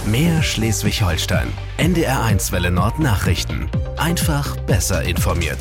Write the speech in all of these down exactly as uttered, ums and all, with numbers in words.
Mehr Schleswig-Holstein. N D R eins Welle Nord Nachrichten. Einfach besser informiert.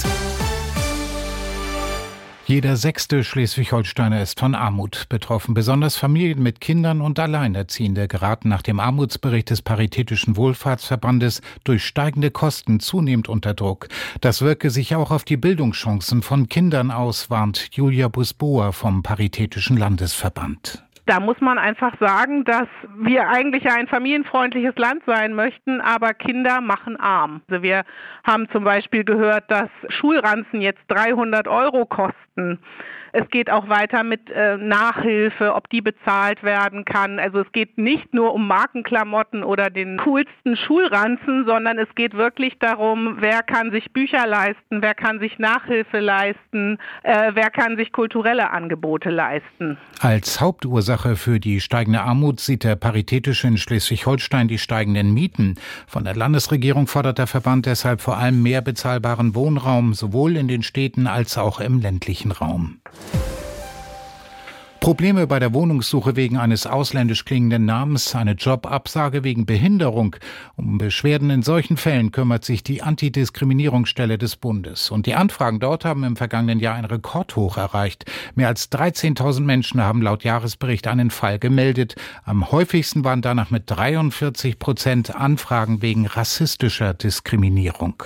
Jeder sechste Schleswig-Holsteiner ist von Armut betroffen. Besonders Familien mit Kindern und Alleinerziehende geraten nach dem Armutsbericht des Paritätischen Wohlfahrtsverbandes durch steigende Kosten zunehmend unter Druck. Das wirke sich auch auf die Bildungschancen von Kindern aus, warnt Julia Busboa vom Paritätischen Landesverband. Da muss man einfach sagen, dass wir eigentlich ein familienfreundliches Land sein möchten, aber Kinder machen arm. Also wir haben zum Beispiel gehört, dass Schulranzen jetzt dreihundert Euro kosten. Es geht auch weiter mit äh, Nachhilfe, ob die bezahlt werden kann. Also es geht nicht nur um Markenklamotten oder den coolsten Schulranzen, sondern es geht wirklich darum, wer kann sich Bücher leisten, wer kann sich Nachhilfe leisten, äh, wer kann sich kulturelle Angebote leisten. Als Hauptursache für die steigende Armut sieht der Paritätische in Schleswig-Holstein die steigenden Mieten. Von der Landesregierung fordert der Verband deshalb vor allem mehr bezahlbaren Wohnraum, sowohl in den Städten als auch im ländlichen Raum. Probleme bei der Wohnungssuche wegen eines ausländisch klingenden Namens, eine Jobabsage wegen Behinderung. Um Beschwerden in solchen Fällen kümmert sich die Antidiskriminierungsstelle des Bundes. Und die Anfragen dort haben im vergangenen Jahr ein Rekordhoch erreicht. Mehr als dreizehntausend Menschen haben laut Jahresbericht einen Fall gemeldet. Am häufigsten waren danach mit dreiundvierzig Prozent Anfragen wegen rassistischer Diskriminierung.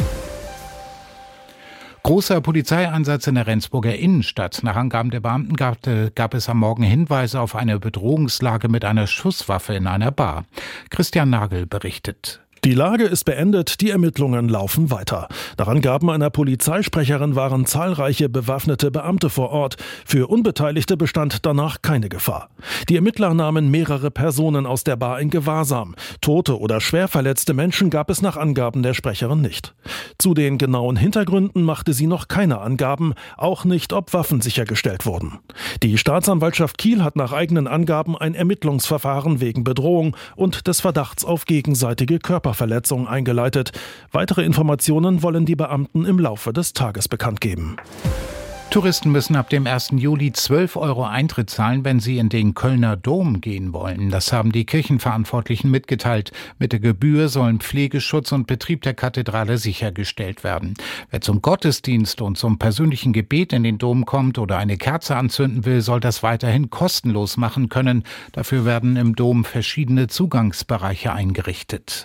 Großer Polizeieinsatz in der Rendsburger Innenstadt. Nach Angaben der Beamten gab, gab es am Morgen Hinweise auf eine Bedrohungslage mit einer Schusswaffe in einer Bar. Christian Nagel berichtet. Die Lage ist beendet, die Ermittlungen laufen weiter. Nach Angaben einer Polizeisprecherin waren zahlreiche bewaffnete Beamte vor Ort. Für Unbeteiligte bestand danach keine Gefahr. Die Ermittler nahmen mehrere Personen aus der Bar in Gewahrsam. Tote oder schwer verletzte Menschen gab es nach Angaben der Sprecherin nicht. Zu den genauen Hintergründen machte sie noch keine Angaben, auch nicht, ob Waffen sichergestellt wurden. Die Staatsanwaltschaft Kiel hat nach eigenen Angaben ein Ermittlungsverfahren wegen Bedrohung und des Verdachts auf gegenseitige Körperverletzung Verletzung eingeleitet. Weitere Informationen wollen die Beamten im Laufe des Tages bekannt geben. Touristen müssen ab dem ersten Juli zwölf Euro Eintritt zahlen, wenn sie in den Kölner Dom gehen wollen. Das haben die Kirchenverantwortlichen mitgeteilt. Mit der Gebühr sollen Pflegeschutz und Betrieb der Kathedrale sichergestellt werden. Wer zum Gottesdienst und zum persönlichen Gebet in den Dom kommt oder eine Kerze anzünden will, soll das weiterhin kostenlos machen können. Dafür werden im Dom verschiedene Zugangsbereiche eingerichtet.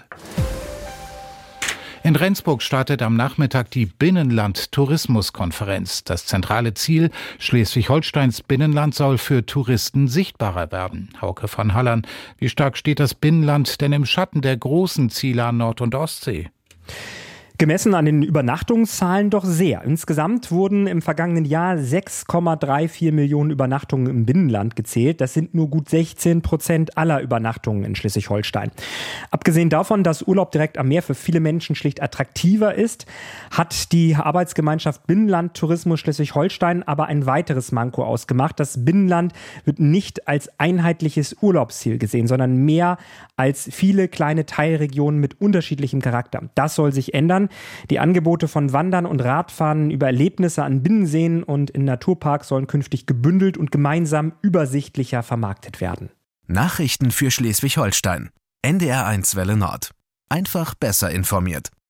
In Rendsburg startet am Nachmittag die Binnenland-Tourismuskonferenz. Das zentrale Ziel, Schleswig-Holsteins Binnenland soll für Touristen sichtbarer werden. Hauke von Hallern, wie stark steht das Binnenland denn im Schatten der großen Ziele an Nord- und Ostsee? Gemessen an den Übernachtungszahlen doch sehr. Insgesamt wurden im vergangenen Jahr sechs Komma vierunddreißig Millionen Übernachtungen im Binnenland gezählt. Das sind nur gut sechzehn Prozent aller Übernachtungen in Schleswig-Holstein. Abgesehen davon, dass Urlaub direkt am Meer für viele Menschen schlicht attraktiver ist, hat die Arbeitsgemeinschaft Binnenland Tourismus Schleswig-Holstein aber ein weiteres Manko ausgemacht. Das Binnenland wird nicht als einheitliches Urlaubsziel gesehen, sondern mehr als viele kleine Teilregionen mit unterschiedlichem Charakter. Das soll sich ändern. Die Angebote von Wandern und Radfahren über Erlebnisse an Binnenseen und in Naturparks sollen künftig gebündelt und gemeinsam übersichtlicher vermarktet werden. Nachrichten für Schleswig-Holstein. N D R eins Welle Nord. Einfach besser informiert.